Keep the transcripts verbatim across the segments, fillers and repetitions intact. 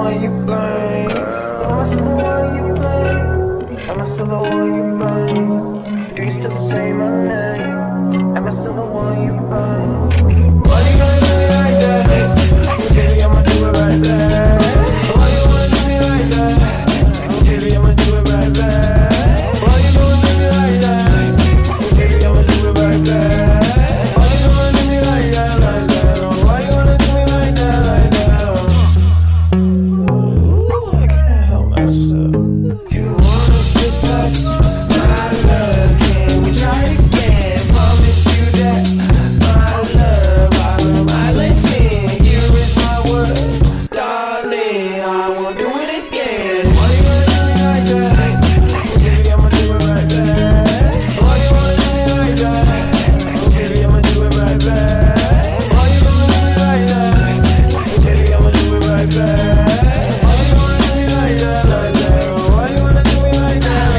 one you blame? Am I still the one you blame? Am I still the one you blame? Do you still say my name? Am I still the one you blame? Why you gonna do me like that? Baby, I'ma do it right back. Why you wanna do me like that? Baby, I'ma do it right back. Why you gonna do me like that? Baby, I'ma do it right back. Why you gonna do me like that, like that? Why you wanna do me like that, like that? Ooh, I can't help myself. You wanna split past my love? Can we try again? Promise you that my love, I love, I listen. Here is my word, darling. I won't do it again. Why you wanna do me like that? Baby, I'ma do it right back. Why you wanna do me like that? Baby, I'ma do it right back. Why you gonna do me like that? Baby, I'ma do it right back. Why you wanna do me like that, like that? Why you wanna do me like that,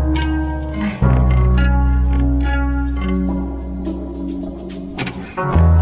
like that?